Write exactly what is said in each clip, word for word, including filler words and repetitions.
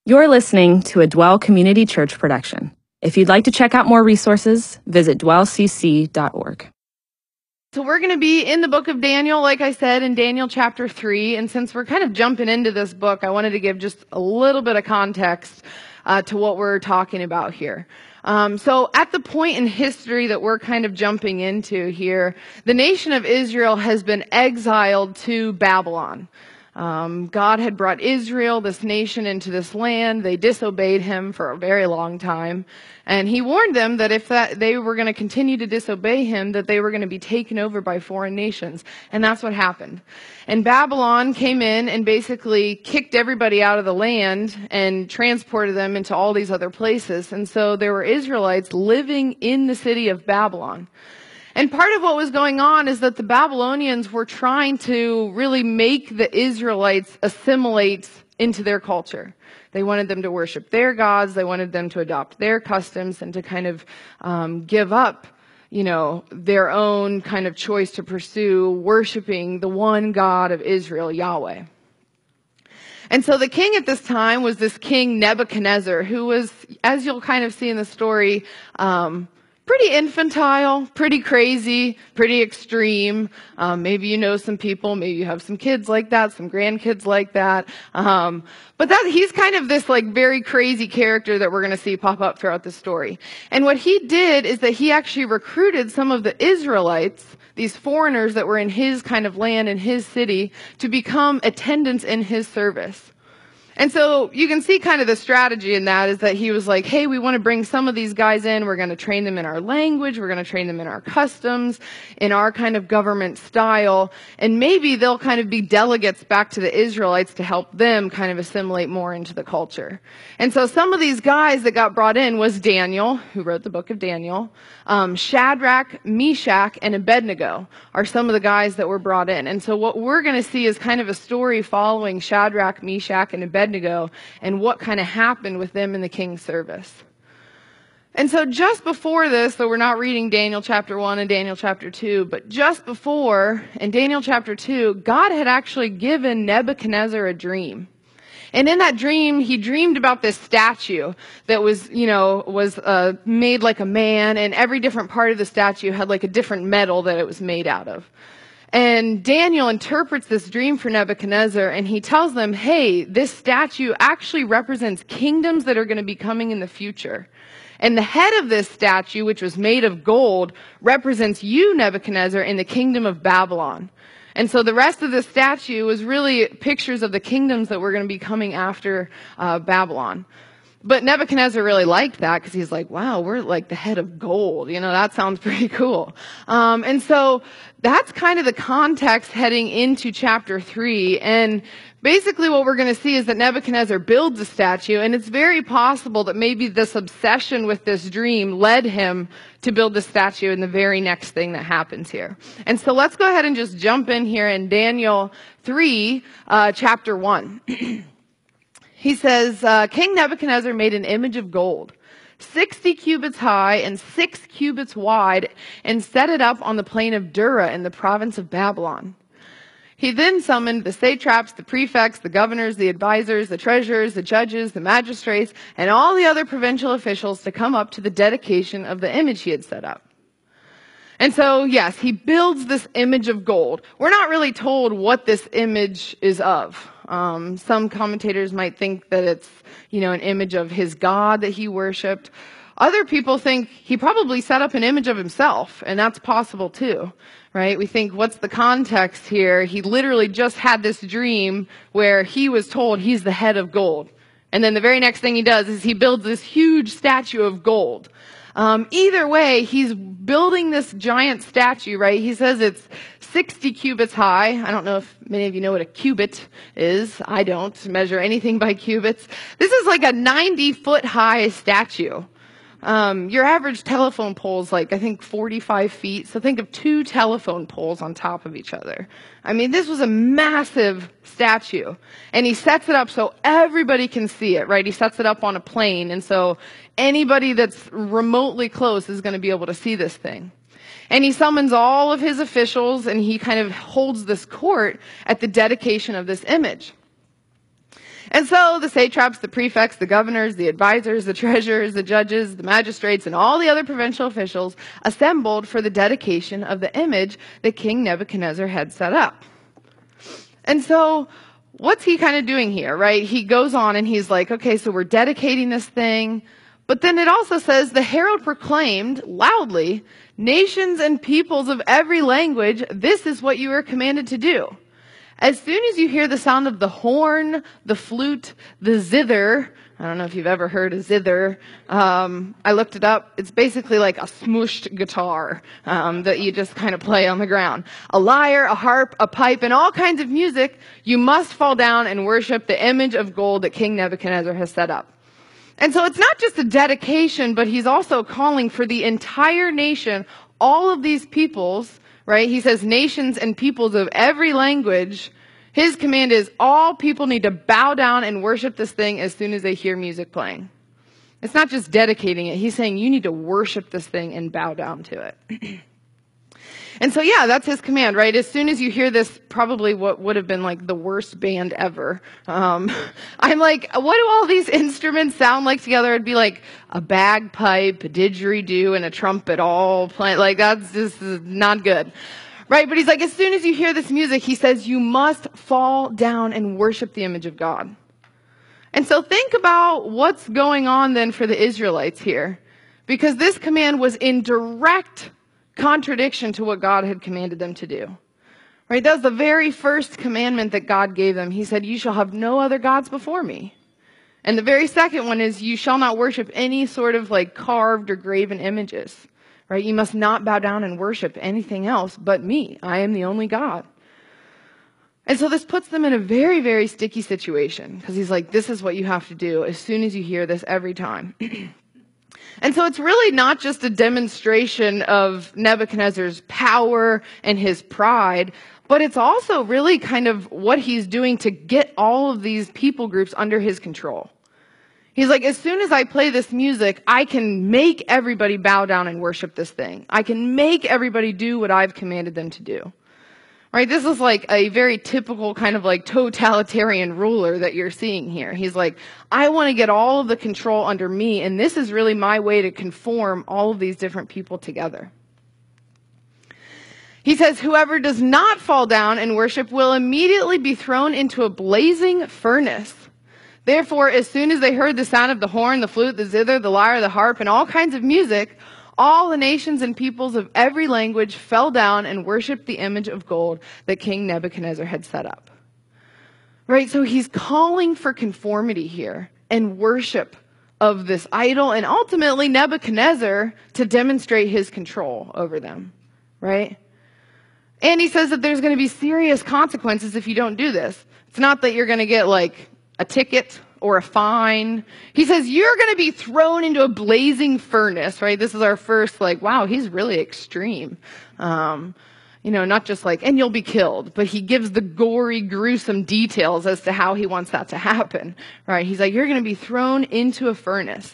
You're listening to a Dwell Community Church production. If you'd like to check out more resources, visit dwell c c dot org. So we're going to be in the book of Daniel, like I said, in Daniel chapter three. And since we're kind of jumping into this book, I wanted to give just a little bit of context uh, to what we're talking about here. Um, so at the point in history that we're kind of jumping into here, the nation of Israel has been exiled to Babylon. Um, God had brought Israel, this nation, into this land. They disobeyed him for a very long time. And he warned them that if that they were going to continue to disobey him, that they were going to be taken over by foreign nations. And that's what happened. And Babylon came in and basically kicked everybody out of the land and transported them into all these other places. And so there were Israelites living in the city of Babylon. And part of what was going on is that the Babylonians were trying to really make the Israelites assimilate into their culture. They wanted them to worship their gods. They wanted them to adopt their customs and to kind of um, give up, you know, their own kind of choice to pursue worshiping the one God of Israel, Yahweh. And so the king at this time was this king Nebuchadnezzar, who was, as you'll kind of see in the story, um, pretty infantile, pretty crazy, pretty extreme. Um, maybe you know some people, maybe you have some kids like that, some grandkids like that. Um, but that he's kind of this like very crazy character that we're going to see pop up throughout the story. And what he did is that he actually recruited some of the Israelites, these foreigners that were in his kind of land, in his city, to become attendants in his service. And so you can see kind of the strategy in that is that he was like, hey, we want to bring some of these guys in. We're going to train them in our language. We're going to train them in our customs, in our kind of government style. And maybe they'll kind of be delegates back to the Israelites to help them kind of assimilate more into the culture. And so some of these guys that got brought in was Daniel, who wrote the book of Daniel. Um, Shadrach, Meshach, and Abednego are some of the guys that were brought in. And so what we're going to see is kind of a story following Shadrach, Meshach, and Abednego. Abednego and what kind of happened with them in the king's service. And so just before this, so we're not reading Daniel chapter one and Daniel chapter two, but just before, in Daniel chapter two, God had actually given Nebuchadnezzar a dream. And in that dream, he dreamed about this statue that was, you know, was uh, made like a man, and every different part of the statue had like a different metal that it was made out of. And Daniel interprets this dream for Nebuchadnezzar, and he tells them, hey, this statue actually represents kingdoms that are going to be coming in the future. And the head of this statue, which was made of gold, represents you, Nebuchadnezzar, in the kingdom of Babylon. And so the rest of the statue was really pictures of the kingdoms that were going to be coming after uh, Babylon. But Nebuchadnezzar really liked that because he's like, wow, we're like the head of gold. You know, that sounds pretty cool. Um, and so that's kind of the context heading into chapter three. And basically what we're going to see is that Nebuchadnezzar builds a statue. And it's very possible that maybe this obsession with this dream led him to build the statue in the very next thing that happens here. And so let's go ahead and just jump in here in Daniel three, uh, chapter one. He says, uh, King Nebuchadnezzar made an image of gold, sixty cubits high and six cubits wide, and set it up on the plain of Dura in the province of Babylon. He then summoned the satraps, the prefects, the governors, the advisors, the treasurers, the judges, the magistrates, and all the other provincial officials to come up to the dedication of the image he had set up. And so, yes, he builds this image of gold. We're not really told what this image is of. Um, some commentators might think that it's, you know, an image of his God that he worshipped. Other people think he probably set up an image of himself, and that's possible too, right? We think, what's the context here? He literally just had this dream where he was told he's the head of gold. And then the very next thing he does is he builds this huge statue of gold. Um, either way, he's building this giant statue, right? He says it's sixty cubits high. I don't know if many of you know what a cubit is. I don't measure anything by cubits. This is like a ninety foot high statue. Um, your average telephone pole is like, I think, forty-five feet. So think of two telephone poles on top of each other. I mean, this was a massive statue. And he sets it up so everybody can see it, right? He sets it up on a plane. And so anybody that's remotely close is going to be able to see this thing. And he summons all of his officials, and he kind of holds this court at the dedication of this image. And so the satraps, the prefects, the governors, the advisors, the treasurers, the judges, the magistrates, and all the other provincial officials assembled for the dedication of the image that King Nebuchadnezzar had set up. And so what's he kind of doing here, right? He goes on and he's like, okay, so we're dedicating this thing. But then it also says, the herald proclaimed loudly, nations and peoples of every language, this is what you are commanded to do. As soon as you hear the sound of the horn, the flute, the zither, I don't know if you've ever heard a zither. Um, I looked it up. It's basically like a smooshed guitar um, that you just kind of play on the ground. A lyre, a harp, a pipe, and all kinds of music. You must fall down and worship the image of gold that King Nebuchadnezzar has set up. And so it's not just a dedication, but he's also calling for the entire nation, all of these peoples, right? He says nations and peoples of every language. His command is all people need to bow down and worship this thing as soon as they hear music playing. It's not just dedicating it. He's saying you need to worship this thing and bow down to it. And so, yeah, that's his command, right? As soon as you hear this, probably what would have been like the worst band ever. Um, I'm like, what do all these instruments sound like together? It'd be like a bagpipe, a didgeridoo, and a trumpet all playing. Like, that's just not good. Right? But he's like, as soon as you hear this music, he says, you must fall down and worship the image of God. And so think about what's going on then for the Israelites here. Because this command was in direct contradiction to what God had commanded them to do. Right? That was the very first commandment that God gave them. He said, you shall have no other gods before me. And the very second one is, you shall not worship any sort of like carved or graven images. Right? You must not bow down and worship anything else but me. I am the only God. And so this puts them in a very, very sticky situation. Because he's like, this is what you have to do as soon as you hear this every time. And so it's really not just a demonstration of Nebuchadnezzar's power and his pride, but it's also really kind of what he's doing to get all of these people groups under his control. He's like, as soon as I play this music, I can make everybody bow down and worship this thing. I can make everybody do what I've commanded them to do. Right? This is like a very typical kind of like totalitarian ruler that you're seeing here. He's like, I want to get all of the control under me, and this is really my way to conform all of these different people together. He says, whoever does not fall down and worship will immediately be thrown into a blazing furnace. Therefore, as soon as they heard the sound of the horn, the flute, the zither, the lyre, the harp, and all kinds of music, all the nations and peoples of every language fell down and worshiped the image of gold that King Nebuchadnezzar had set up. Right? So he's calling for conformity here and worship of this idol, and ultimately Nebuchadnezzar to demonstrate his control over them. Right? And he says that there's going to be serious consequences if you don't do this. It's not that you're going to get like a ticket or a fine. He says, you're going to be thrown into a blazing furnace, right? This is our first, like, wow, he's really extreme. Um, you know, not just like, and you'll be killed, but he gives the gory, gruesome details as to how he wants that to happen, right? He's like, you're going to be thrown into a furnace.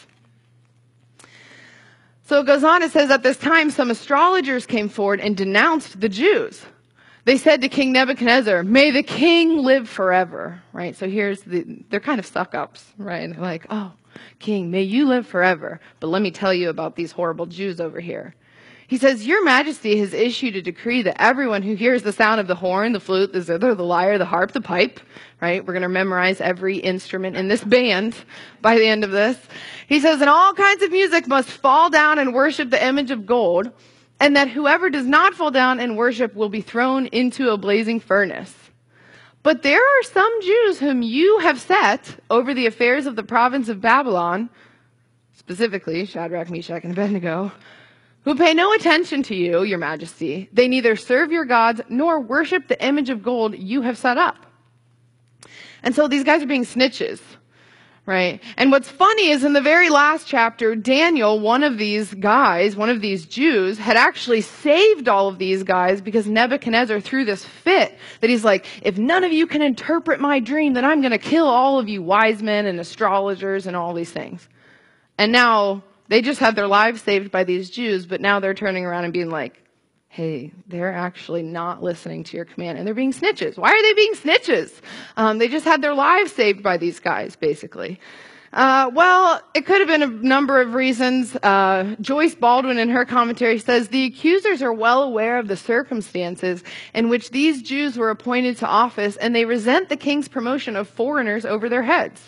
So it goes on, it says, at this time, some astrologers came forward and denounced the Jews. They said to King Nebuchadnezzar, may the king live forever, right? So here's the, they're kind of suck-ups, right? They're like, oh, king, may you live forever. But let me tell you about these horrible Jews over here. He says, your majesty has issued a decree that everyone who hears the sound of the horn, the flute, the zither, the lyre, the harp, the pipe, right? We're going to memorize every instrument in this band by the end of this. He says, and all kinds of music must fall down and worship the image of gold, and that whoever does not fall down and worship will be thrown into a blazing furnace. But there are some Jews whom you have set over the affairs of the province of Babylon, specifically Shadrach, Meshach, and Abednego, who pay no attention to you, your majesty. They neither serve your gods nor worship the image of gold you have set up. And so these guys are being snitches. Right? And what's funny is in the very last chapter, Daniel, one of these guys, one of these Jews, had actually saved all of these guys because Nebuchadnezzar threw this fit that he's like, if none of you can interpret my dream, then I'm going to kill all of you wise men and astrologers and all these things. And now they just had their lives saved by these Jews, but now they're turning around and being like, hey, they're actually not listening to your command and they're being snitches. Why are they being snitches? Um, they just had their lives saved by these guys, basically. Uh, well, it could have been a number of reasons. Uh, Joyce Baldwin in her commentary says, the accusers are well aware of the circumstances in which these Jews were appointed to office, and they resent the king's promotion of foreigners over their heads.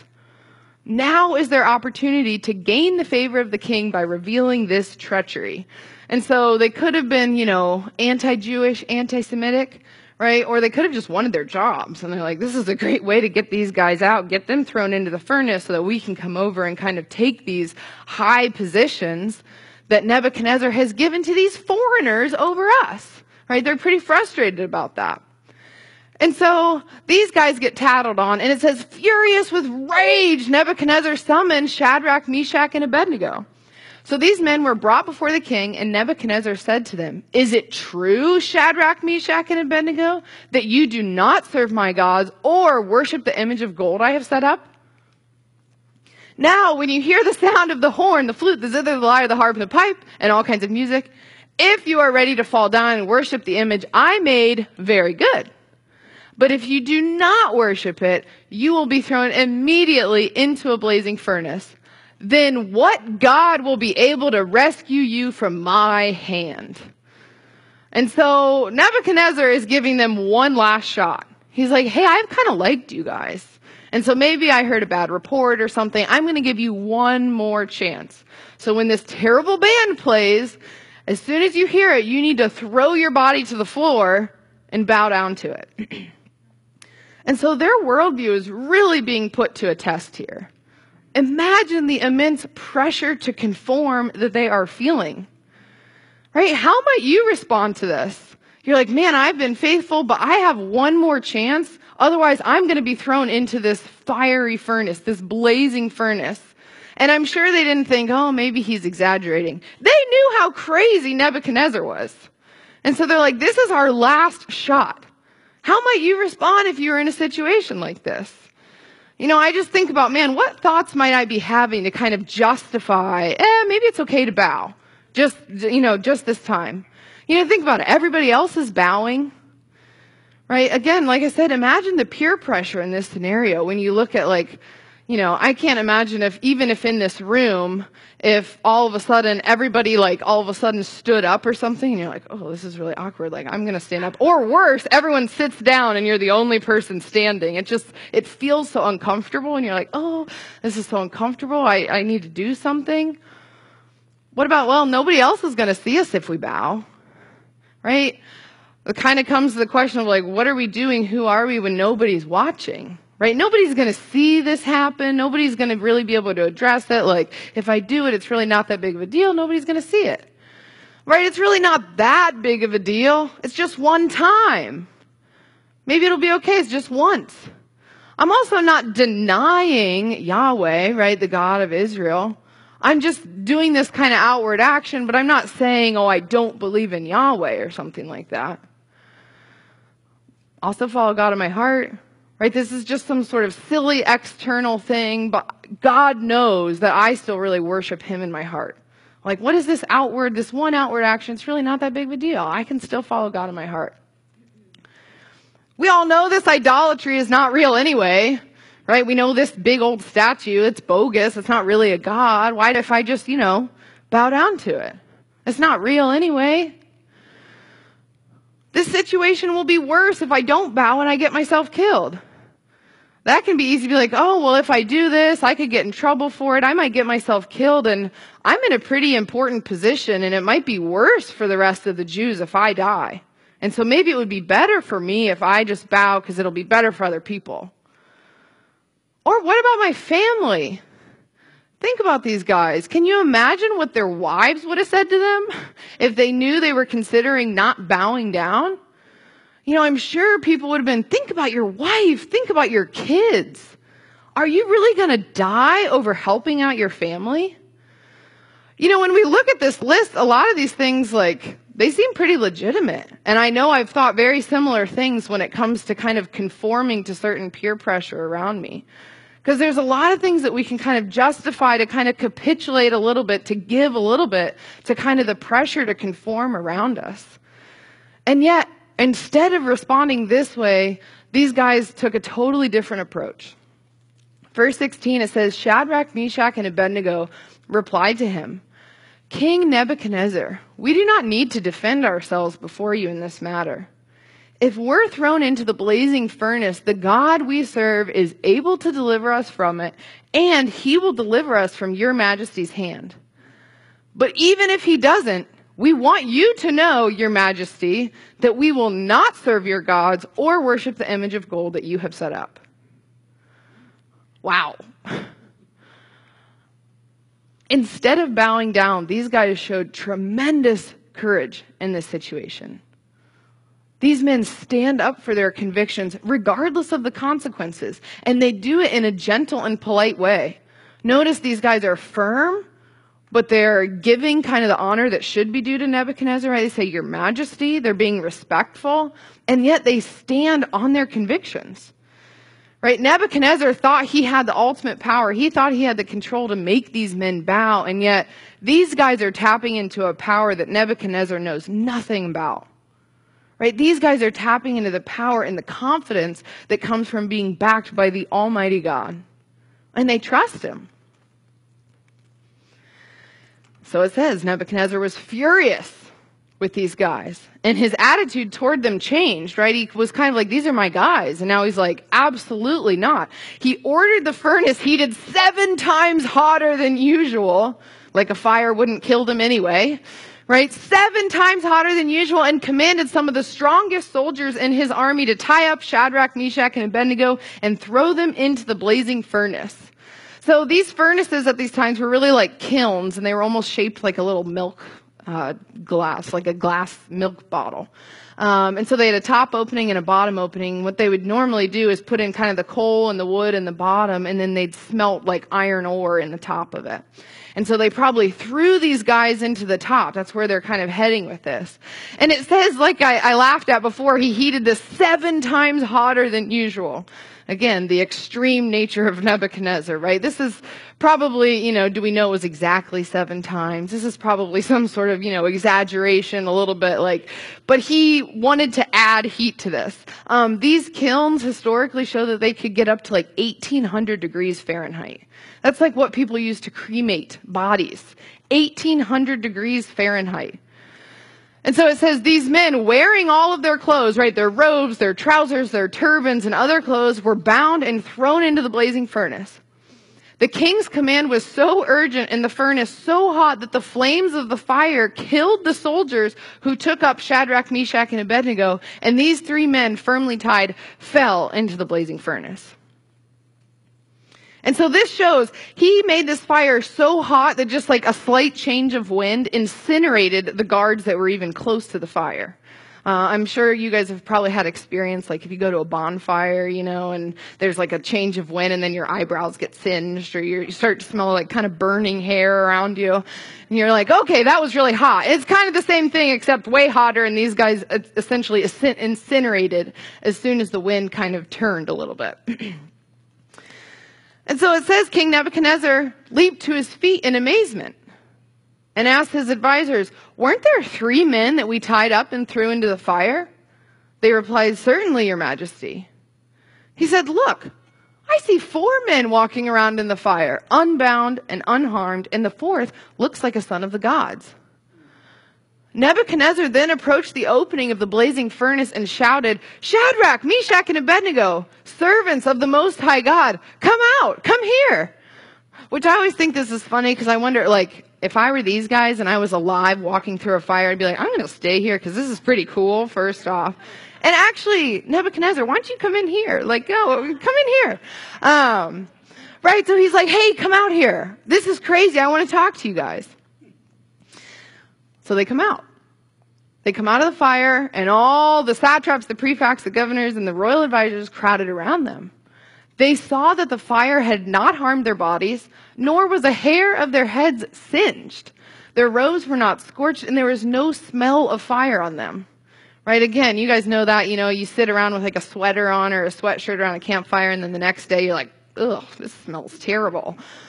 Now is their opportunity to gain the favor of the king by revealing this treachery. And so they could have been, you know, anti-Jewish, anti-Semitic, right? Or they could have just wanted their jobs. And they're like, this is a great way to get these guys out, get them thrown into the furnace so that we can come over and kind of take these high positions that Nebuchadnezzar has given to these foreigners over us, right? They're pretty frustrated about that. And so these guys get tattled on, and it says, furious with rage, Nebuchadnezzar summoned Shadrach, Meshach, and Abednego. So these men were brought before the king, and Nebuchadnezzar said to them, is it true, Shadrach, Meshach, and Abednego, that you do not serve my gods or worship the image of gold I have set up? Now, when you hear the sound of the horn, the flute, the zither, the lyre, the harp, and the pipe, and all kinds of music, if you are ready to fall down and worship the image I made, very good. But if you do not worship it, you will be thrown immediately into a blazing furnace. Then what God will be able to rescue you from my hand? And so Nebuchadnezzar is giving them one last shot. He's like, hey, I've kind of liked you guys. And so maybe I heard a bad report or something. I'm going to give you one more chance. So when this terrible band plays, as soon as you hear it, you need to throw your body to the floor and bow down to it. And so their worldview is really being put to a test here. Imagine the immense pressure to conform that they are feeling. Right? How might you respond to this? You're like, man, I've been faithful, but I have one more chance. Otherwise, I'm going to be thrown into this fiery furnace, this blazing furnace. And I'm sure they didn't think, oh, maybe he's exaggerating. They knew how crazy Nebuchadnezzar was. And so they're like, this is our last shot. How might you respond if you were in a situation like this? You know, I just think about, man, what thoughts might I be having to kind of justify, eh, maybe it's okay to bow. Just, you know, just this time. You know, think about it. Everybody else is bowing, right? Again, like I said, imagine the peer pressure in this scenario when you look at, like, you know, I can't imagine if, even if in this room, if all of a sudden everybody, like, all of a sudden stood up or something, and you're like, oh, this is really awkward. Like, I'm going to stand up. Or worse, everyone sits down and you're the only person standing. It just, it feels so uncomfortable, and you're like, oh, this is so uncomfortable. I, I need to do something. What about, well, nobody else is going to see us if we bow, right? It kind of comes to the question of, like, what are we doing? Who are we when nobody's watching? Right? Nobody's going to see this happen. Nobody's going to really be able to address it. Like, if I do it, it's really not that big of a deal. Nobody's going to see it. Right? It's really not that big of a deal. It's just one time. Maybe it'll be okay. It's just once. I'm also not denying Yahweh, right? The God of Israel. I'm just doing this kind of outward action, but I'm not saying, oh, I don't believe in Yahweh or something like that. Also follow God in my heart. Right? This is just some sort of silly external thing, but God knows that I still really worship him in my heart. Like, what is this outward, this one outward action? It's really not that big of a deal. I can still follow God in my heart. We all know this idolatry is not real anyway, right? We know this big old statue, it's bogus. It's not really a God. Why if I just, you know, bow down to it? It's not real anyway. This situation will be worse if I don't bow and I get myself killed. That can be easy to be like, oh, well, if I do this, I could get in trouble for it. I might get myself killed, and I'm in a pretty important position, and it might be worse for the rest of the Jews if I die. And so maybe it would be better for me if I just bow because it'll be better for other people. Or what about my family? Think about these guys. Can you imagine what their wives would have said to them if they knew they were considering not bowing down? You know, I'm sure people would have been, think about your wife, think about your kids. Are you really going to die over helping out your family? You know, when we look at this list, a lot of these things, like, they seem pretty legitimate. And I know I've thought very similar things when it comes to kind of conforming to certain peer pressure around me. Because there's a lot of things that we can kind of justify to kind of capitulate a little bit, to give a little bit to kind of the pressure to conform around us. And yet, instead of responding this way, these guys took a totally different approach. Verse sixteen, it says, Shadrach, Meshach, and Abednego replied to him, King Nebuchadnezzar, we do not need to defend ourselves before you in this matter. If we're thrown into the blazing furnace, the God we serve is able to deliver us from it, and he will deliver us from your majesty's hand. But even if he doesn't, we want you to know, your majesty, that we will not serve your gods or worship the image of gold that you have set up. Wow. Instead of bowing down, these guys showed tremendous courage in this situation. These men stand up for their convictions regardless of the consequences, and they do it in a gentle and polite way. Notice these guys are firm, but they're giving kind of the honor that should be due to Nebuchadnezzar. Right? They say, Your Majesty. They're being respectful, and yet they stand on their convictions. Right? Nebuchadnezzar thought he had the ultimate power. He thought he had the control to make these men bow, and yet these guys are tapping into a power that Nebuchadnezzar knows nothing about. Right? These guys are tapping into the power and the confidence that comes from being backed by the Almighty God. And they trust him. So it says Nebuchadnezzar was furious with these guys. And his attitude toward them changed, right? He was kind of like, these are my guys. And now he's like, absolutely not. He ordered the furnace heated seven times hotter than usual. Like a fire wouldn't kill them anyway. Right? Seven times hotter than usual, and commanded some of the strongest soldiers in his army to tie up Shadrach, Meshach, and Abednego and throw them into the blazing furnace. So these furnaces at these times were really like kilns, and they were almost shaped like a little milk uh, glass, like a glass milk bottle. Um, and so they had a top opening and a bottom opening. What they would normally do is put in kind of the coal and the wood in the bottom, and then they'd smelt like iron ore in the top of it. And so they probably threw these guys into the top. That's where they're kind of heading with this. And it says, like I, I laughed at before, he heated this seven times hotter than usual. Again, the extreme nature of Nebuchadnezzar, right? This is probably, you know, do we know it was exactly seven times? This is probably some sort of, you know, exaggeration, a little bit like, but he wanted to add heat to this. Um, these kilns historically show that they could get up to like eighteen hundred degrees Fahrenheit. That's like what people use to cremate bodies. eighteen hundred degrees Fahrenheit. And so it says these men, wearing all of their clothes, right, their robes, their trousers, their turbans, and other clothes, were bound and thrown into the blazing furnace. The king's command was so urgent and the furnace so hot that the flames of the fire killed the soldiers who took up Shadrach, Meshach, and Abednego, and these three men, firmly tied, fell into the blazing furnace. And so this shows he made this fire so hot that just like a slight change of wind incinerated the guards that were even close to the fire. Uh, I'm sure you guys have probably had experience, like if you go to a bonfire, you know, and there's like a change of wind and then your eyebrows get singed or you start to smell like kind of burning hair around you. And you're like, okay, that was really hot. It's kind of the same thing except way hotter, and these guys essentially incinerated as soon as the wind kind of turned a little bit. And so it says King Nebuchadnezzar leaped to his feet in amazement and asked his advisors, weren't there three men that we tied up and threw into the fire? They replied, certainly, your majesty. He said, look, I see four men walking around in the fire, unbound and unharmed, and the fourth looks like a son of the gods. Nebuchadnezzar then approached the opening of the blazing furnace and shouted, Shadrach, Meshach, and Abednego, servants of the Most High God, come out, come here. Which I always think this is funny because I wonder, like, if I were these guys and I was alive walking through a fire, I'd be like, I'm going to stay here because this is pretty cool, first off. And actually, Nebuchadnezzar, why don't you come in here? Like, go, come in here. Um, right, so he's like, hey, come out here. This is crazy. I want to talk to you guys. So they come out. They come out of the fire, and all the satraps, the prefects, the governors, and the royal advisors crowded around them. They saw that the fire had not harmed their bodies, nor was a hair of their heads singed. Their robes were not scorched, and there was no smell of fire on them. Right? Again, you guys know that, you know, you sit around with like a sweater on or a sweatshirt around a campfire, and then the next day you're like, ugh, this smells terrible.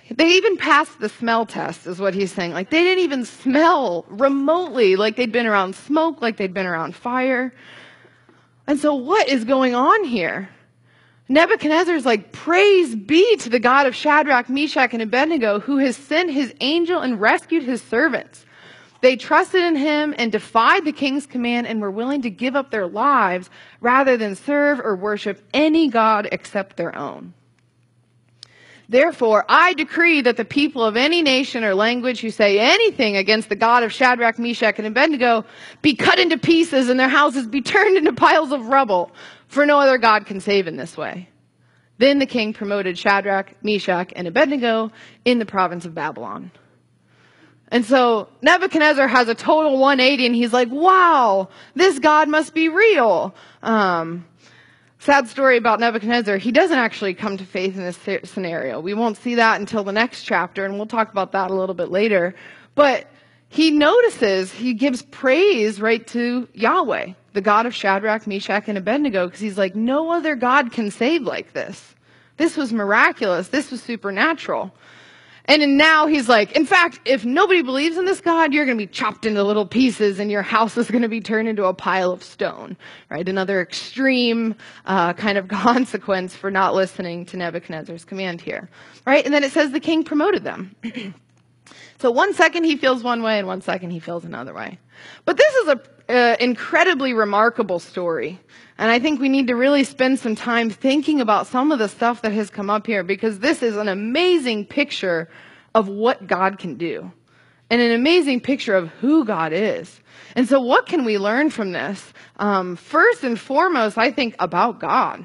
They even passed the smell test, is what he's saying. Like, they didn't even smell remotely like they'd been around smoke, like they'd been around fire. And so what is going on here? Nebuchadnezzar's like, praise be to the God of Shadrach, Meshach, and Abednego, who has sent his angel and rescued his servants. They trusted in him and defied the king's command and were willing to give up their lives rather than serve or worship any god except their own. Therefore, I decree that the people of any nation or language who say anything against the God of Shadrach, Meshach, and Abednego be cut into pieces and their houses be turned into piles of rubble, for no other God can save in this way. Then the king promoted Shadrach, Meshach, and Abednego in the province of Babylon. And so Nebuchadnezzar has a total one eighty, and he's like, wow, this God must be real. Um, sad story about Nebuchadnezzar. He doesn't actually come to faith in this scenario. We won't see that until the next chapter, and we'll talk about that a little bit later. But he notices, he gives praise right to Yahweh, the God of Shadrach, Meshach, and Abednego, because he's like, no other God can save like this. This was miraculous. This was supernatural. And then now he's like, in fact, if nobody believes in this God, you're going to be chopped into little pieces and your house is going to be turned into a pile of stone, right? Another extreme uh, kind of consequence for not listening to Nebuchadnezzar's command here, right? And then it says the king promoted them. So one second he feels one way and one second he feels another way. But this is an uh, incredibly remarkable story. And I think we need to really spend some time thinking about some of the stuff that has come up here, because this is an amazing picture of what God can do and an amazing picture of who God is. And so what can we learn from this? Um, first and foremost, I think about God.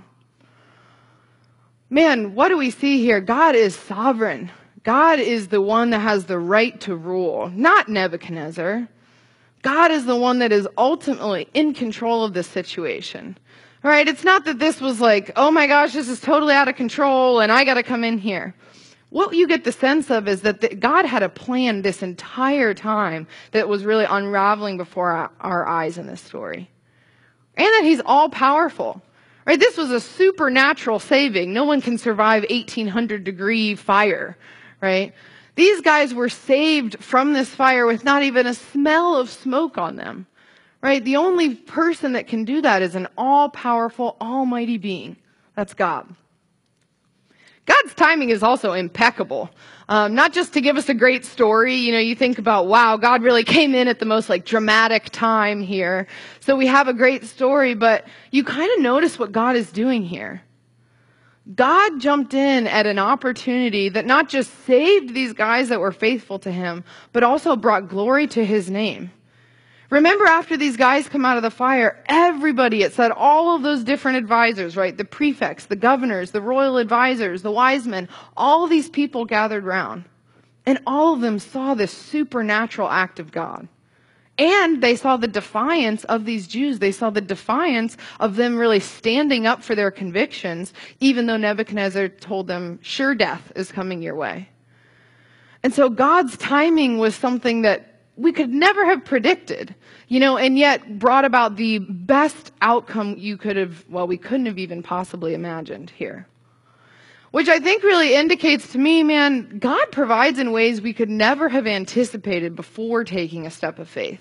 Man, what do we see here? God is sovereign. God is the one that has the right to rule, not Nebuchadnezzar. God is the one that is ultimately in control of this situation. All right, it's not that this was like, oh my gosh, this is totally out of control and I got to come in here. What you get the sense of is that the, God had a plan this entire time that was really unraveling before our, our eyes in this story. And that he's all powerful. Right? This was a supernatural saving. No one can survive eighteen hundred degree fire, right? These guys were saved from this fire with not even a smell of smoke on them, right? The only person that can do that is an all-powerful, almighty being. That's God. God's timing is also impeccable. Um, not just to give us a great story. You know, you think about, wow, God really came in at the most like dramatic time here. So we have a great story, but you kind of notice what God is doing here. God jumped in at an opportunity that not just saved these guys that were faithful to him, but also brought glory to his name. Remember, after these guys come out of the fire, everybody, it said all of those different advisors, right? The prefects, the governors, the royal advisors, the wise men, all these people gathered round. And all of them saw this supernatural act of God. And they saw the defiance of these Jews. They saw the defiance of them really standing up for their convictions, even though Nebuchadnezzar told them, sure, death is coming your way. And so God's timing was something that we could never have predicted, you know, and yet brought about the best outcome you could have, well, we couldn't have even possibly imagined here. Which I think really indicates to me, man, God provides in ways we could never have anticipated before taking a step of faith.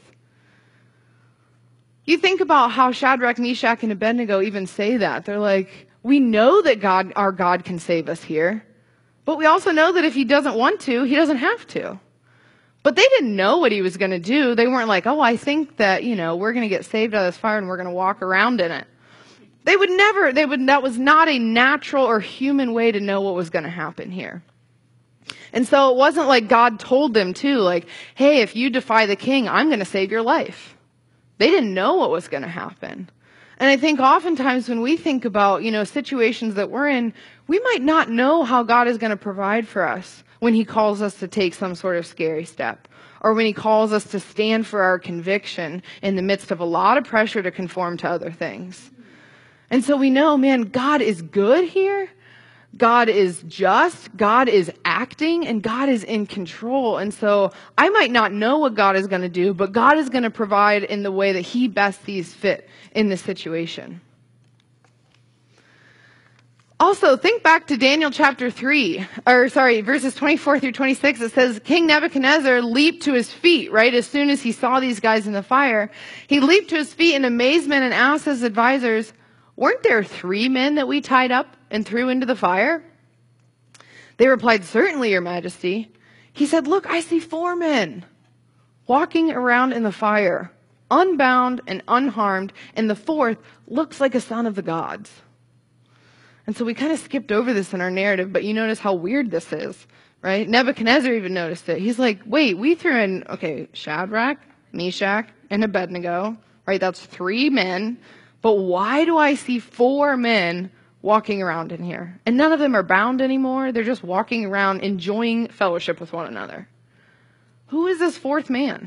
You think about how Shadrach, Meshach, and Abednego even say that. They're like, we know that God, our God can save us here, but we also know that if he doesn't want to, he doesn't have to. But they didn't know what he was going to do. They weren't like, oh, I think that, you know, we're going to get saved out of this fire and we're going to walk around in it. They would never, they would, that was not a natural or human way to know what was going to happen here. And so it wasn't like God told them to, like, hey, if you defy the king, I'm going to save your life. They didn't know what was going to happen. And I think oftentimes when we think about, you know, situations that we're in, we might not know how God is going to provide for us when he calls us to take some sort of scary step, or when he calls us to stand for our conviction in the midst of a lot of pressure to conform to other things. And so we know, man, God is good here. God is just. God is acting, and God is in control. And so I might not know what God is going to do, but God is going to provide in the way that he best sees fit in this situation. Also, think back to Daniel chapter three, or sorry, verses twenty-four through twenty-six. It says, King Nebuchadnezzar leaped to his feet, right? As soon as he saw these guys in the fire, he leaped to his feet in amazement and asked his advisors, weren't there three men that we tied up and threw into the fire? They replied, certainly, your majesty. He said, look, I see four men walking around in the fire, unbound and unharmed, and the fourth looks like a son of the gods. And so we kind of skipped over this in our narrative, but you notice how weird this is, right? Nebuchadnezzar even noticed it. He's like, wait, we threw in, okay, Shadrach, Meshach, and Abednego, right? That's three men. But why do I see four men walking around in here? And none of them are bound anymore. They're just walking around enjoying fellowship with one another. Who is this fourth man?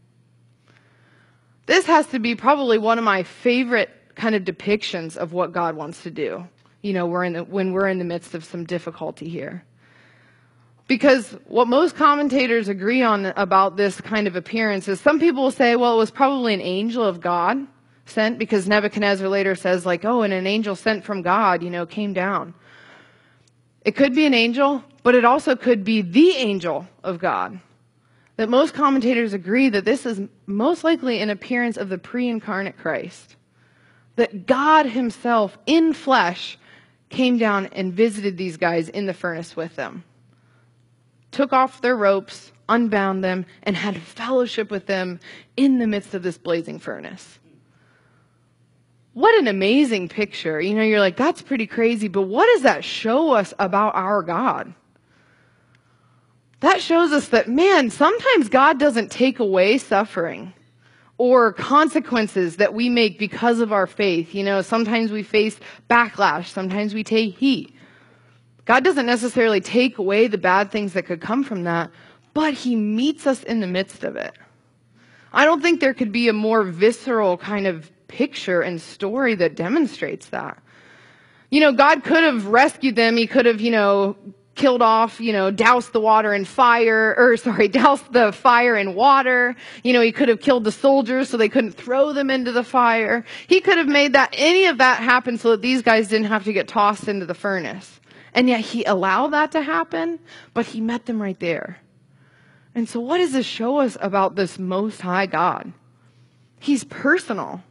This has to be probably one of my favorite kind of depictions of what God wants to do. You know, we're in the, when we're in the midst of some difficulty here. Because what most commentators agree on about this kind of appearance is some people will say, well, it was probably an angel of God sent, because Nebuchadnezzar later says like, oh, and an angel sent from God, you know, came down. It could be an angel, but it also could be the angel of God. That most commentators agree that this is most likely an appearance of the pre-incarnate Christ. That God himself in flesh came down and visited these guys in the furnace with them. Took off their ropes, unbound them, and had fellowship with them in the midst of this blazing furnace. What an amazing picture. You know, you're like, that's pretty crazy, but what does that show us about our God? That shows us that, man, sometimes God doesn't take away suffering or consequences that we make because of our faith. You know, sometimes we face backlash. Sometimes we take heat. God doesn't necessarily take away the bad things that could come from that, but he meets us in the midst of it. I don't think there could be a more visceral kind of picture and story that demonstrates that. You know, God could have rescued them. He could have, you know, killed off, you know, doused the water in fire, or sorry, doused the fire in water. You know, he could have killed the soldiers so they couldn't throw them into the fire. He could have made that, any of that happen so that these guys didn't have to get tossed into the furnace. And yet he allowed that to happen, but he met them right there. And so what does this show us about this Most High God? He's personal.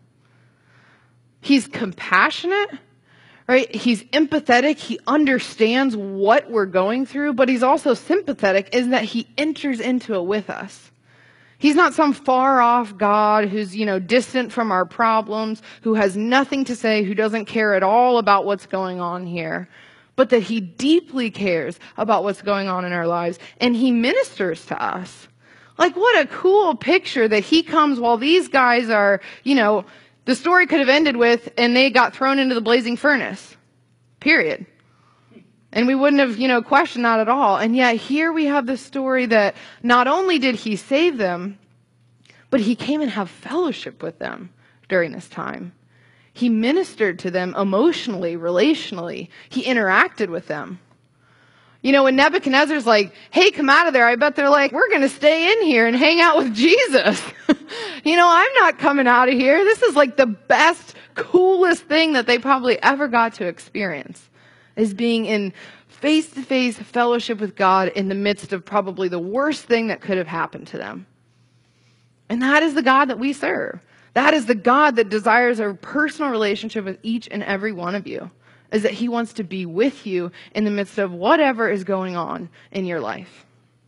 He's compassionate. Right? He's empathetic. He understands what we're going through, but he's also sympathetic in that he enters into it with us. He's not some far off God who's, you know, distant from our problems, who has nothing to say, who doesn't care at all about what's going on here, but that he deeply cares about what's going on in our lives, and he ministers to us. Like, what a cool picture that he comes while these guys are, you know, the story could have ended with, and they got thrown into the blazing furnace. Period. And we wouldn't have, you know, questioned that at all. And yet here we have the story that not only did he save them, but he came and have fellowship with them during this time. He ministered to them emotionally, relationally. He interacted with them. You know, when Nebuchadnezzar's like, hey, come out of there, I bet they're like, we're going to stay in here and hang out with Jesus. You know, I'm not coming out of here. This is like the best, coolest thing that they probably ever got to experience, is being in face-to-face fellowship with God in the midst of probably the worst thing that could have happened to them. And that is the God that we serve. That is the God that desires a personal relationship with each and every one of you. Is that he wants to be with you in the midst of whatever is going on in your life.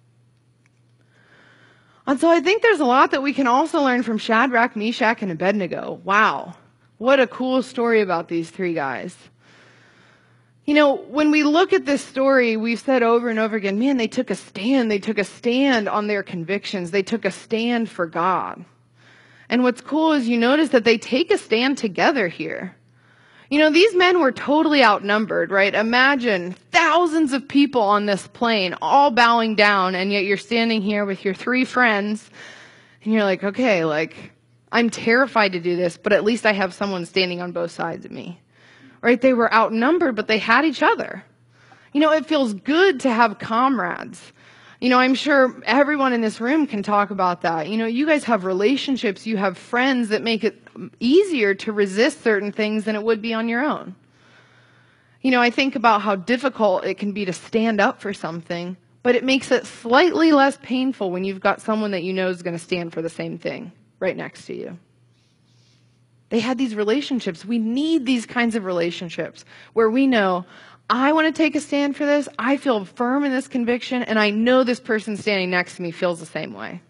And so I think there's a lot that we can also learn from Shadrach, Meshach, and Abednego. Wow, what a cool story about these three guys. You know, when we look at this story, we've said over and over again, man, they took a stand. They took a stand on their convictions. They took a stand for God. And what's cool is you notice that they take a stand together here. You know, these men were totally outnumbered, right? Imagine thousands of people on this plane all bowing down, and yet you're standing here with your three friends, and you're like, okay, like, I'm terrified to do this, but at least I have someone standing on both sides of me, right? They were outnumbered, but they had each other. You know, it feels good to have comrades. You know, I'm sure everyone in this room can talk about that. You know, you guys have relationships, you have friends that make it easier to resist certain things than it would be on your own. You know, I think about how difficult it can be to stand up for something, but it makes it slightly less painful when you've got someone that you know is going to stand for the same thing right next to you. They had these relationships. We need these kinds of relationships where we know, I want to take a stand for this. I feel firm in this conviction, and I know this person standing next to me feels the same way.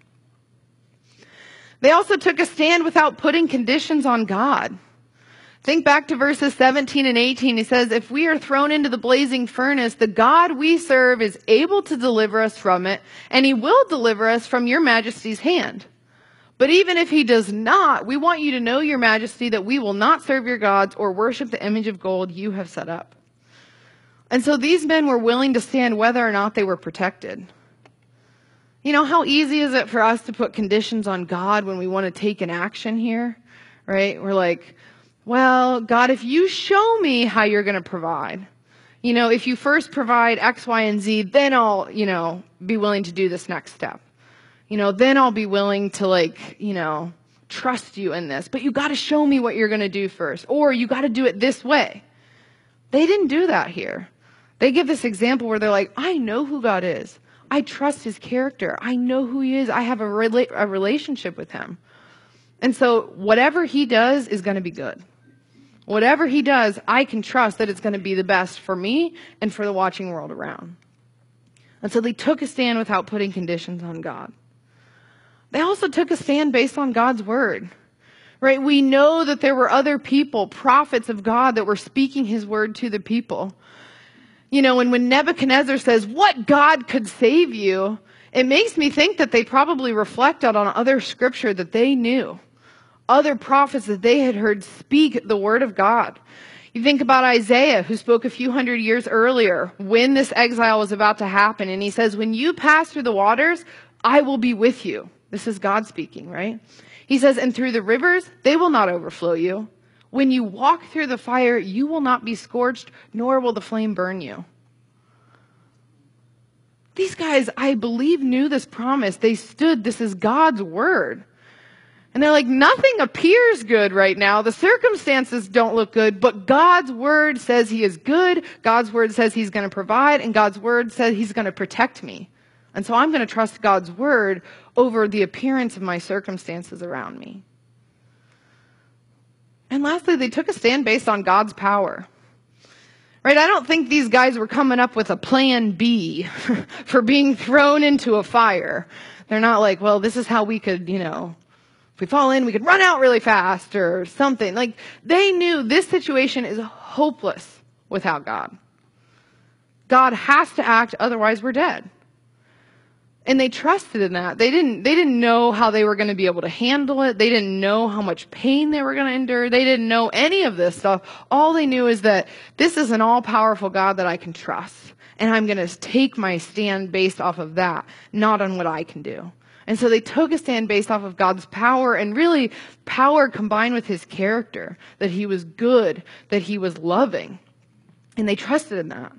They also took a stand without putting conditions on God. Think back to verses seventeen and eighteen. He says, if we are thrown into the blazing furnace, the God we serve is able to deliver us from it, and he will deliver us from your majesty's hand. But even if he does not, we want you to know, your majesty, that we will not serve your gods or worship the image of gold you have set up. And so these men were willing to stand whether or not they were protected. You know, how easy is it for us to put conditions on God when we want to take an action here, right? We're like, well, God, if you show me how you're going to provide, you know, if you first provide X, Y, and Z, then I'll, you know, be willing to do this next step. You know, then I'll be willing to, like, you know, trust you in this. But you got to show me what you're going to do first. Or you got to do it this way. They didn't do that here. They give this example where they're like, I know who God is. I trust his character. I know who he is. I have a, rela- a relationship with him. And so whatever he does is going to be good. Whatever he does, I can trust that it's going to be the best for me and for the watching world around. And so they took a stand without putting conditions on God. They also took a stand based on God's word, right? We know that there were other people, prophets of God, that were speaking his word to the people. You know, and when Nebuchadnezzar says, what God could save you, it makes me think that they probably reflected on other scripture that they knew, other prophets that they had heard speak the word of God. You think about Isaiah, who spoke a few hundred years earlier when this exile was about to happen. And he says, when you pass through the waters, I will be with you. This is God speaking, right? He says, and through the rivers, they will not overflow you. When you walk through the fire, you will not be scorched, nor will the flame burn you. These guys, I believe, knew this promise. They stood, this is God's word. And they're like, nothing appears good right now. The circumstances don't look good, but God's word says he is good. God's word says he's going to provide, and God's word says he's going to protect me. And so I'm going to trust God's word over the appearance of my circumstances around me. And lastly, they took a stand based on God's power. Right? I don't think these guys were coming up with a plan B for being thrown into a fire. They're not like, well, this is how we could, you know, if we fall in, we could run out really fast or something. Like, they knew this situation is hopeless without God. God has to act, otherwise we're dead. And they trusted in that. They didn't, they didn't know how they were going to be able to handle it. They didn't know how much pain they were going to endure. They didn't know any of this stuff. All they knew is that this is an all-powerful God that I can trust. And I'm going to take my stand based off of that, not on what I can do. And so they took a stand based off of God's power, and really power combined with his character, that he was good, that he was loving. And they trusted in that.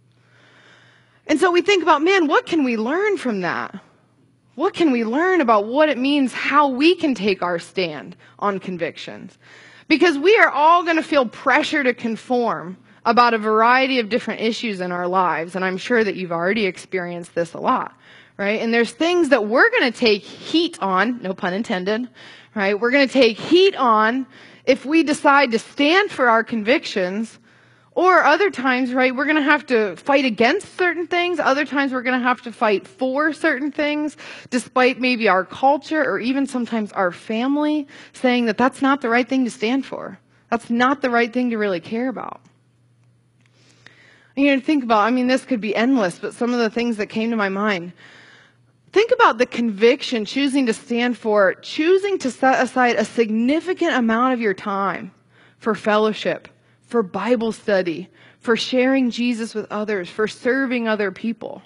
And so we think about, man, what can we learn from that? What can we learn about what it means, how we can take our stand on convictions? Because we are all going to feel pressure to conform about a variety of different issues in our lives. And I'm sure that you've already experienced this a lot, right? And there's things that we're going to take heat on, no pun intended, right? We're going to take heat on if we decide to stand for our convictions. Or other times, right, we're going to have to fight against certain things. Other times we're going to have to fight for certain things, despite maybe our culture or even sometimes our family saying that that's not the right thing to stand for. That's not the right thing to really care about. And you know, think about, I mean, this could be endless, but some of the things that came to my mind. Think about the conviction, choosing to stand for, choosing to set aside a significant amount of your time for fellowship, for Bible study, for sharing Jesus with others, for serving other people.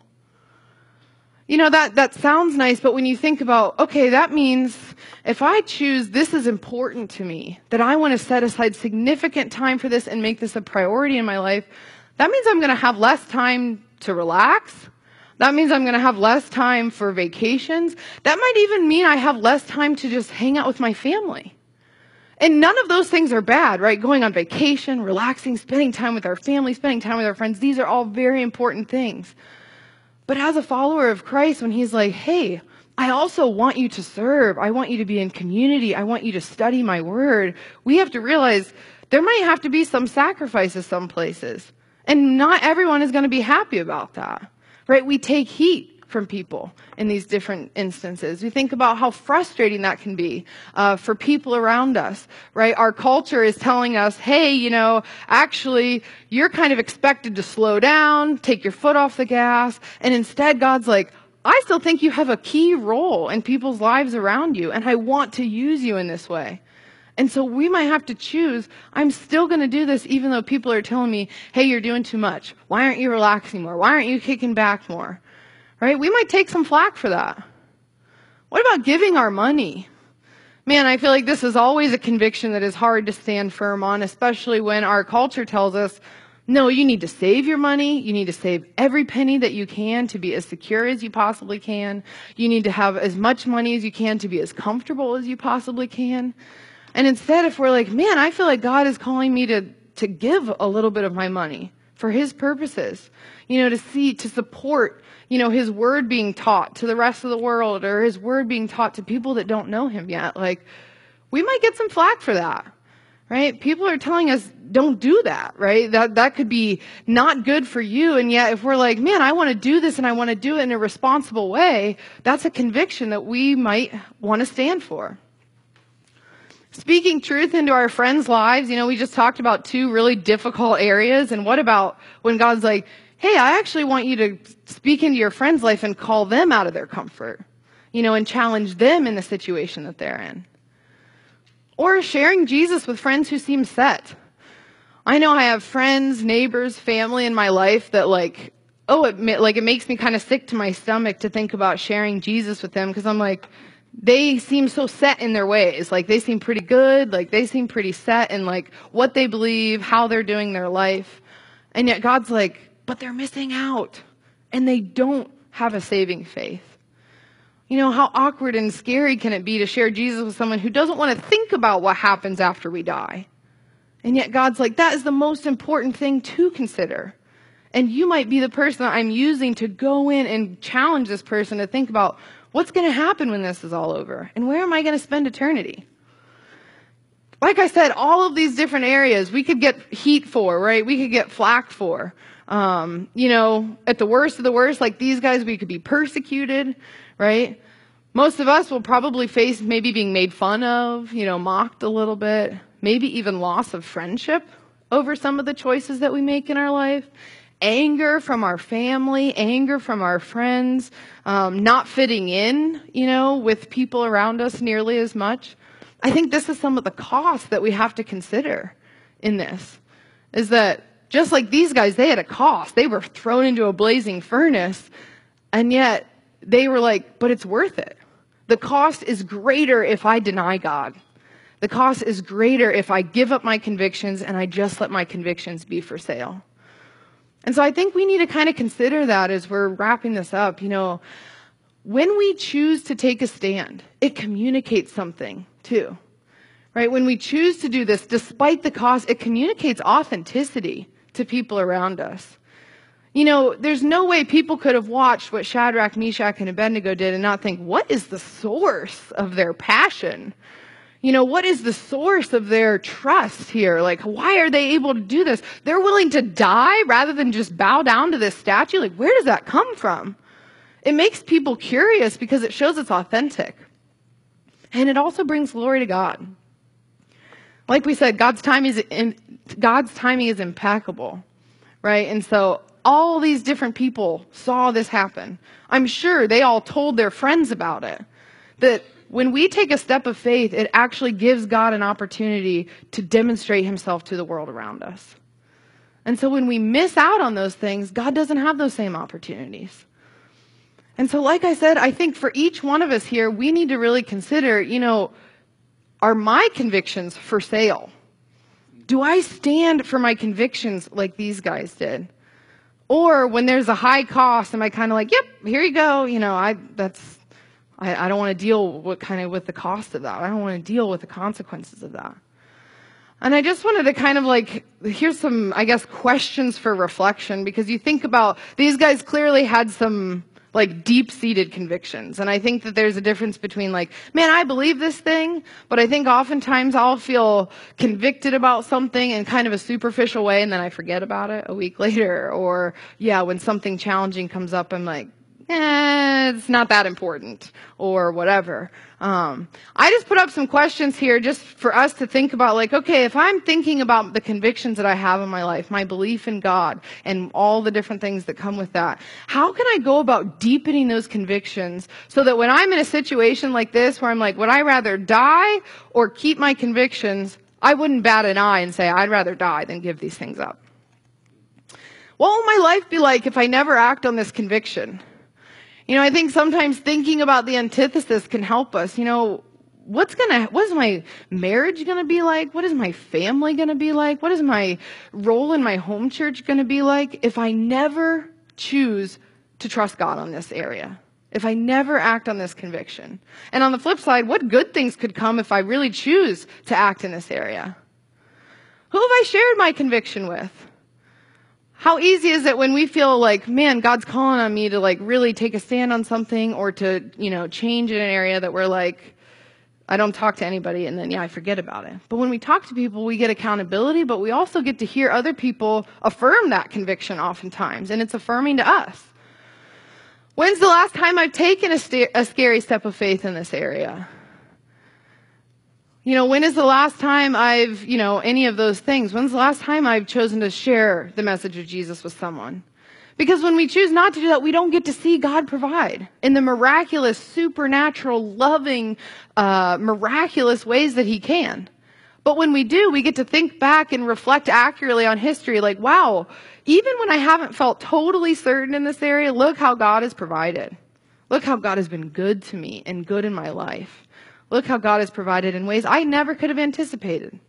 You know, that, that sounds nice, but when you think about, okay, that means if I choose this is important to me, that I want to set aside significant time for this and make this a priority in my life, that means I'm going to have less time to relax. That means I'm going to have less time for vacations. That might even mean I have less time to just hang out with my family. And none of those things are bad, right? Going on vacation, relaxing, spending time with our family, spending time with our friends. These are all very important things. But as a follower of Christ, when he's like, hey, I also want you to serve. I want you to be in community. I want you to study my word. We have to realize there might have to be some sacrifices some places. And not everyone is going to be happy about that, right? We take heat from people in these different instances. We think about how frustrating that can be uh, for people around us, right? Our culture is telling us, hey, you know, actually, you're kind of expected to slow down, take your foot off the gas, and instead God's like, I still think you have a key role in people's lives around you, and I want to use you in this way. And so we might have to choose, I'm still going to do this even though people are telling me, hey, you're doing too much. Why aren't you relaxing more? Why aren't you kicking back more? Right? We might take some flack for that. What about giving our money? Man, I feel like this is always a conviction that is hard to stand firm on, especially when our culture tells us, no, you need to save your money. You need to save every penny that you can to be as secure as you possibly can. You need to have as much money as you can to be as comfortable as you possibly can. And instead, if we're like, man, I feel like God is calling me to, to give a little bit of my money for his purposes, you know, to see, to support, you know, his word being taught to the rest of the world, or his word being taught to people that don't know him yet. Like, we might get some flack for that, right? People are telling us, don't do that, right? That, that could be not good for you. And yet, if we're like, man, I want to do this and I want to do it in a responsible way, that's a conviction that we might want to stand for. Speaking truth into our friends' lives, you know, we just talked about two really difficult areas. And what about when God's like, hey, I actually want you to speak into your friend's life and call them out of their comfort, you know, and challenge them in the situation that they're in. Or sharing Jesus with friends who seem set. I know I have friends, neighbors, family in my life that like, oh, it, like it makes me kind of sick to my stomach to think about sharing Jesus with them, because I'm like, they seem so set in their ways. Like, they seem pretty good. Like, they seem pretty set in like what they believe, how they're doing their life. And yet God's like, but they're missing out, and they don't have a saving faith. You know, how awkward and scary can it be to share Jesus with someone who doesn't want to think about what happens after we die? And yet God's like, that is the most important thing to consider. And you might be the person that I'm using to go in and challenge this person to think about, what's going to happen when this is all over? And where am I going to spend eternity? Like I said, all of these different areas we could get heat for, right? We could get flack for. Um, you know, at the worst of the worst, like these guys, we could be persecuted, right? Most of us will probably face maybe being made fun of, you know, mocked a little bit, maybe even loss of friendship over some of the choices that we make in our life. Anger from our family, anger from our friends, um, not fitting in, you know, with people around us nearly as much. I think this is some of the costs that we have to consider in this, is that just like these guys, they had a cost. They were thrown into a blazing furnace, and yet they were like, but it's worth it. The cost is greater if I deny God. The cost is greater if I give up my convictions and I just let my convictions be for sale. And so I think we need to kind of consider that as we're wrapping this up. You know, when we choose to take a stand, it communicates something too, right? When we choose to do this, despite the cost, it communicates authenticity to people around us. You know, there's no way people could have watched what Shadrach, Meshach, and Abednego did and not think, what is the source of their passion? You know, what is the source of their trust here? Like, why are they able to do this? They're willing to die rather than just bow down to this statue. Like, where does that come from? It makes people curious because it shows it's authentic. And it also brings glory to God. Like we said, God's timing is, in, God's timing is impeccable, right? And so all these different people saw this happen. I'm sure they all told their friends about it. That when we take a step of faith, it actually gives God an opportunity to demonstrate himself to the world around us. And so when we miss out on those things, God doesn't have those same opportunities. And so like I said, I think for each one of us here, we need to really consider, you know, are my convictions for sale? Do I stand for my convictions like these guys did? Or when there's a high cost, am I kind of like, yep, here you go. You know, I, that's, I, I don't want to deal with kind of with the cost of that. I don't want to deal with the consequences of that. And I just wanted to kind of like, here's some, I guess, questions for reflection, because you think about, these guys clearly had some like deep-seated convictions. And I think that there's a difference between like, man, I believe this thing, but I think oftentimes I'll feel convicted about something in kind of a superficial way, and then I forget about it a week later. Or yeah, when something challenging comes up, I'm like, eh, it's not that important, or whatever. Um, I just put up some questions here just for us to think about, like, okay, if I'm thinking about the convictions that I have in my life, my belief in God, and all the different things that come with that, how can I go about deepening those convictions so that when I'm in a situation like this where I'm like, would I rather die or keep my convictions, I wouldn't bat an eye and say, I'd rather die than give these things up. What will my life be like if I never act on this conviction? You know, I think sometimes thinking about the antithesis can help us. You know, what's gonna, what is my marriage gonna be like? What is my family gonna be like? What is my role in my home church gonna be like if I never choose to trust God on this area? If I never act on this conviction? And on the flip side, what good things could come if I really choose to act in this area? Who have I shared my conviction with? How easy is it when we feel like, man, God's calling on me to like really take a stand on something, or to, you know, change in an area that we're like, I don't talk to anybody, and then, yeah, I forget about it. But when we talk to people, we get accountability, but we also get to hear other people affirm that conviction oftentimes, and it's affirming to us. When's the last time I've taken a, st- a scary step of faith in this area? You know, when is the last time I've, you know, any of those things? When's the last time I've chosen to share the message of Jesus with someone? Because when we choose not to do that, we don't get to see God provide in the miraculous, supernatural, loving, uh, miraculous ways that He can. But when we do, we get to think back and reflect accurately on history, like, wow, even when I haven't felt totally certain in this area, look how God has provided. Look how God has been good to me and good in my life. Look how God has provided in ways I never could have anticipated.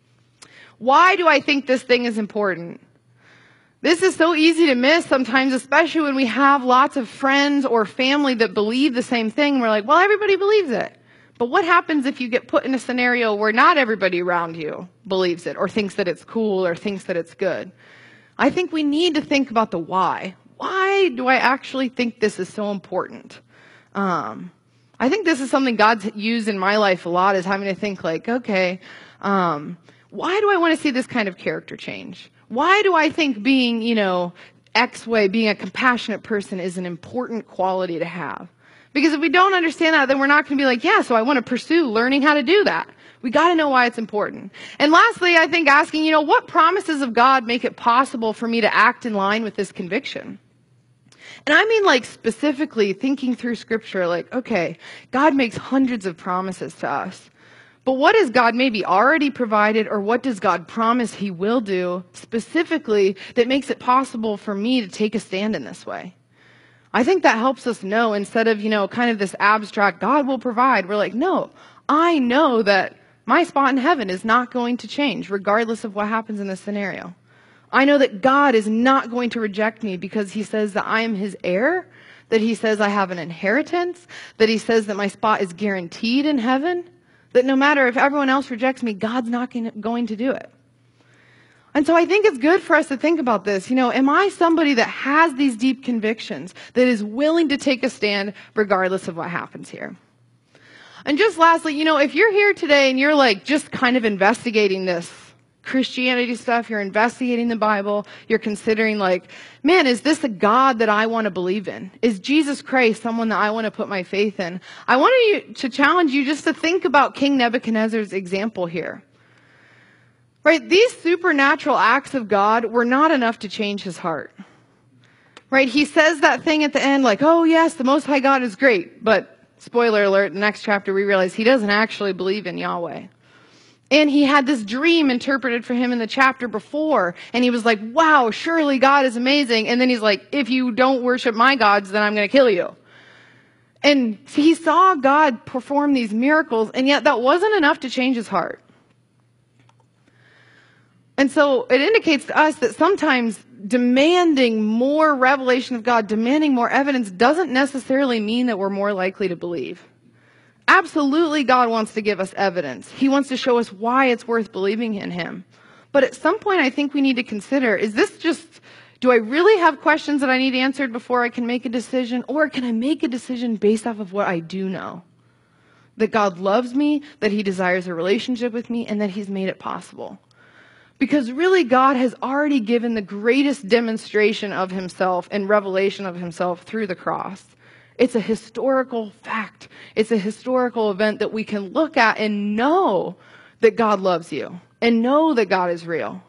Why do I think this thing is important? This is so easy to miss sometimes, especially when we have lots of friends or family that believe the same thing. We're like, well, everybody believes it. But what happens if you get put in a scenario where not everybody around you believes it, or thinks that it's cool, or thinks that it's good? I think we need to think about the why. Why do I actually think this is so important? Um... I think this is something God's used in my life a lot, is having to think like, okay, um, why do I want to see this kind of character change? Why do I think being, you know, X way, being a compassionate person is an important quality to have? Because if we don't understand that, then we're not going to be like, yeah, so I want to pursue learning how to do that. We got to know why it's important. And lastly, I think asking, you know, what promises of God make it possible for me to act in line with this conviction? And I mean, like, specifically thinking through Scripture, like, okay, God makes hundreds of promises to us. But what has God maybe already provided, or what does God promise He will do specifically that makes it possible for me to take a stand in this way? I think that helps us know, instead of, you know, kind of this abstract, God will provide. We're like, no, I know that my spot in heaven is not going to change regardless of what happens in this scenario. I know that God is not going to reject me because He says that I am His heir, that He says I have an inheritance, that He says that my spot is guaranteed in heaven, that no matter if everyone else rejects me, God's not going to do it. And so I think it's good for us to think about this. You know, am I somebody that has these deep convictions, that is willing to take a stand regardless of what happens here? And just lastly, you know, if you're here today and you're like just kind of investigating this Christianity stuff, you're investigating the Bible, you're considering like, man, is this a God that I want to believe in? Is Jesus Christ someone that I want to put my faith in? I want you to challenge you just to think about King Nebuchadnezzar's example here. Right? These supernatural acts of God were not enough to change his heart. Right? He says that thing at the end like, oh yes, the Most High God is great. But spoiler alert, the next chapter we realize he doesn't actually believe in Yahweh. And he had this dream interpreted for him in the chapter before. And he was like, wow, surely God is amazing. And then he's like, if you don't worship my gods, then I'm going to kill you. And he saw God perform these miracles, and yet that wasn't enough to change his heart. And so it indicates to us that sometimes demanding more revelation of God, demanding more evidence, doesn't necessarily mean that we're more likely to believe. Absolutely, God wants to give us evidence. He wants to show us why it's worth believing in him. But at some point, I think we need to consider, is this just, do I really have questions that I need answered before I can make a decision? Or can I make a decision based off of what I do know? That God loves me, that he desires a relationship with me, and that he's made it possible. Because really, God has already given the greatest demonstration of himself and revelation of himself through the cross. It's a historical fact. It's a historical event that we can look at and know that God loves you and know that God is real.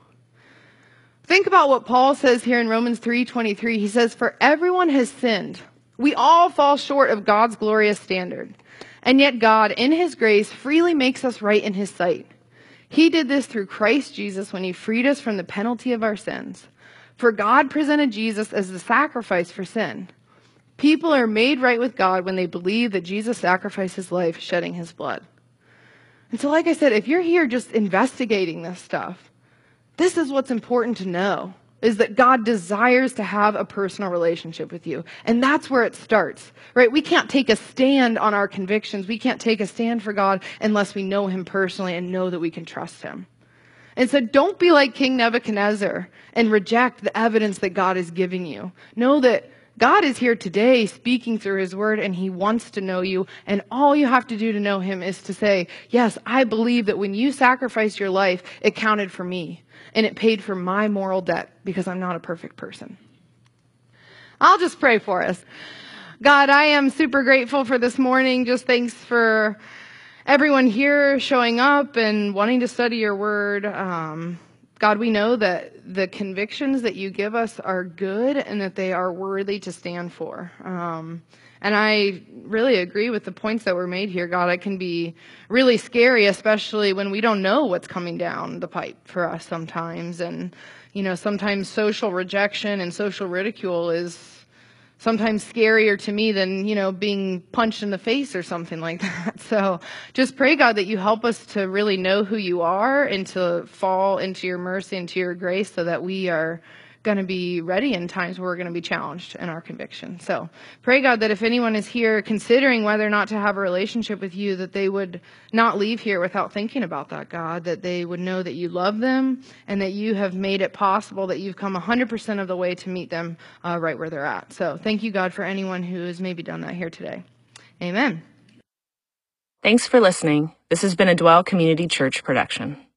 Think about what Paul says here in Romans three twenty-three. He says, "For everyone has sinned. We all fall short of God's glorious standard. And yet God, in his grace, freely makes us right in his sight. He did this through Christ Jesus when he freed us from the penalty of our sins. For God presented Jesus as the sacrifice for sin. People are made right with God when they believe that Jesus sacrificed his life, shedding his blood." And so, like I said, if you're here just investigating this stuff, this is what's important to know, is that God desires to have a personal relationship with you. And that's where it starts, right? We can't take a stand on our convictions. We can't take a stand for God unless we know him personally and know that we can trust him. And so don't be like King Nebuchadnezzar and reject the evidence that God is giving you. Know that God is here today speaking through his word, and he wants to know you. And all you have to do to know him is to say, yes, I believe that when you sacrificed your life, it counted for me. And it paid for my moral debt because I'm not a perfect person. I'll just pray for us. God, I am super grateful for this morning. Just thanks for everyone here showing up and wanting to study your word. Um, God, we know that the convictions that you give us are good and that they are worthy to stand for. Um, and I really agree with the points that were made here, God. It can be really scary, especially when we don't know what's coming down the pipe for us sometimes. And, you know, sometimes social rejection and social ridicule is sometimes scarier to me than, you know, being punched in the face or something like that. So just pray, God, that you help us to really know who you are and to fall into your mercy and to your grace so that we are going to be ready in times where we're going to be challenged in our conviction. So pray, God, that if anyone is here considering whether or not to have a relationship with you, that they would not leave here without thinking about that, God, that they would know that you love them and that you have made it possible, that you've come one hundred percent of the way to meet them uh, right where they're at. So thank you, God, for anyone who has maybe done that here today. Amen. Thanks for listening. This has been a Dwell Community Church production.